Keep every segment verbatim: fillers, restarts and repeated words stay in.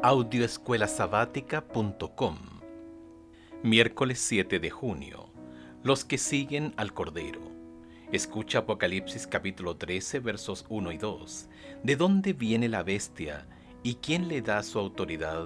audioescuela sabática punto com. Miércoles siete de junio. Los que siguen al Cordero. Escucha Apocalipsis capítulo trece, versos uno y dos. ¿De dónde viene la bestia y quién le da su autoridad?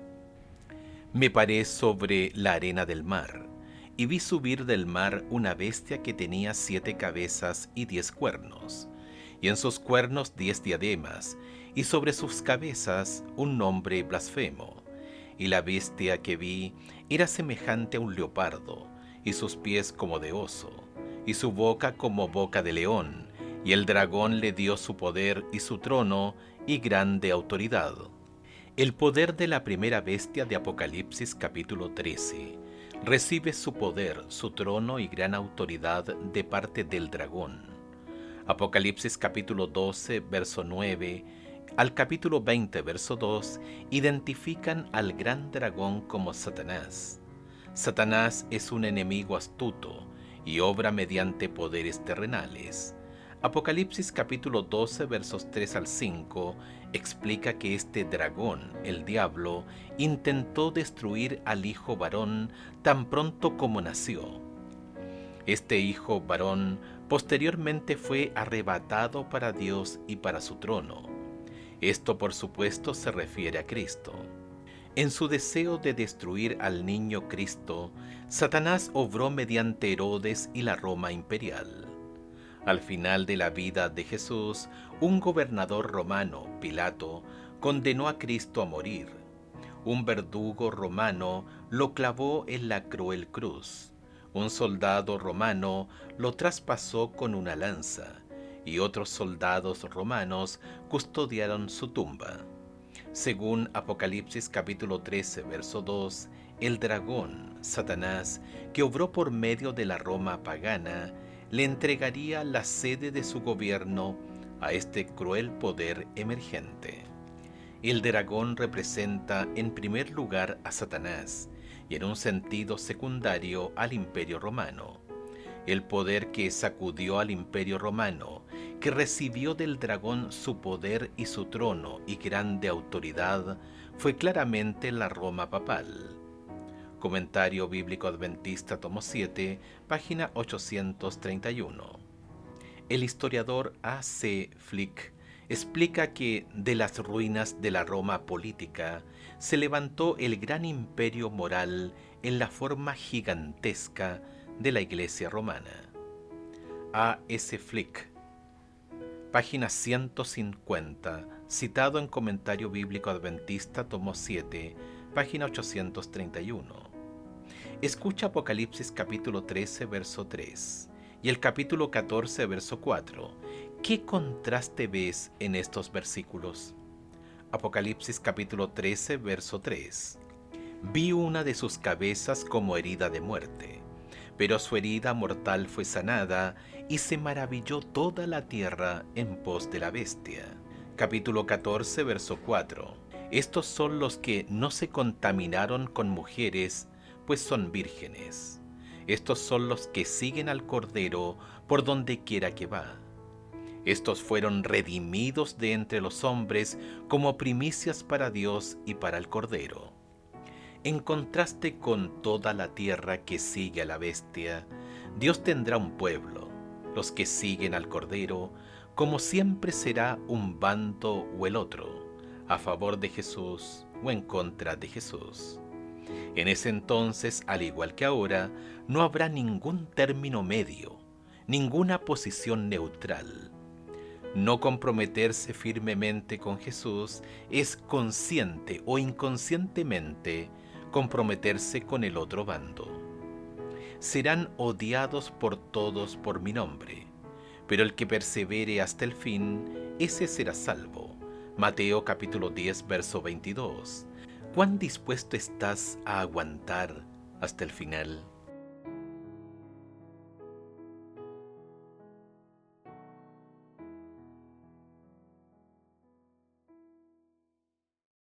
Me paré sobre la arena del mar, y vi subir del mar una bestia que tenía siete cabezas y diez cuernos, y en sus cuernos diez diademas, y sobre sus cabezas un nombre blasfemo. Y la bestia que vi era semejante a un leopardo, y sus pies como de oso, y su boca como boca de león, y el dragón le dio su poder y su trono y grande autoridad. El poder de la primera bestia de Apocalipsis capítulo trece recibe su poder, su trono y gran autoridad de parte del dragón. Apocalipsis capítulo doce, verso nueve, al capítulo veinte, verso dos, identifican al gran dragón como Satanás. Satanás es un enemigo astuto y obra mediante poderes terrenales. Apocalipsis capítulo doce, versos tres al cinco, explica que este dragón, el diablo, intentó destruir al hijo varón tan pronto como nació. Este hijo varón posteriormente fue arrebatado para Dios y para su trono. Esto, por supuesto, se refiere a Cristo. En su deseo de destruir al niño Cristo, Satanás obró mediante Herodes y la Roma imperial. Al final de la vida de Jesús, un gobernador romano, Pilato, condenó a Cristo a morir. Un verdugo romano lo clavó en la cruel cruz. Un soldado romano lo traspasó con una lanza, y otros soldados romanos custodiaron su tumba. Según Apocalipsis capítulo trece, verso dos, el dragón, Satanás, que obró por medio de la Roma pagana, le entregaría la sede de su gobierno a este cruel poder emergente. El dragón representa en primer lugar a Satanás y en un sentido secundario al Imperio Romano. El poder que sacudió al Imperio Romano, que recibió del dragón su poder y su trono y grande autoridad, fue claramente la Roma papal. Comentario Bíblico Adventista, tomo siete, página ochocientos treinta y uno. El historiador A C Flick explica que de las ruinas de la Roma política se levantó el gran imperio moral en la forma gigantesca de la Iglesia romana. A S Flick, página ciento cincuenta, citado en Comentario Bíblico Adventista, tomo siete, página ochocientos treinta y uno. Escucha Apocalipsis capítulo trece, verso tres, y el capítulo catorce, verso cuatro. ¿Qué contraste ves en estos versículos? Apocalipsis capítulo trece, verso tres. Vi una de sus cabezas como herida de muerte, pero su herida mortal fue sanada, y se maravilló toda la tierra en pos de la bestia. Capítulo catorce, verso cuatro. Estos son los que no se contaminaron con mujeres, pues son vírgenes. Estos son los que siguen al Cordero por donde quiera que va. Estos fueron redimidos de entre los hombres como primicias para Dios y para el Cordero. En contraste con toda la tierra que sigue a la bestia, Dios tendrá un pueblo, los que siguen al Cordero, como siempre será un bando o el otro, a favor de Jesús o en contra de Jesús. En ese entonces, al igual que ahora, no habrá ningún término medio, ninguna posición neutral. No comprometerse firmemente con Jesús es consciente o inconscientemente comprometerse con el otro bando. Serán odiados por todos por mi nombre, pero el que persevere hasta el fin, ese será salvo. Mateo capítulo diez, verso veintidós. ¿Cuán dispuesto estás a aguantar hasta el final?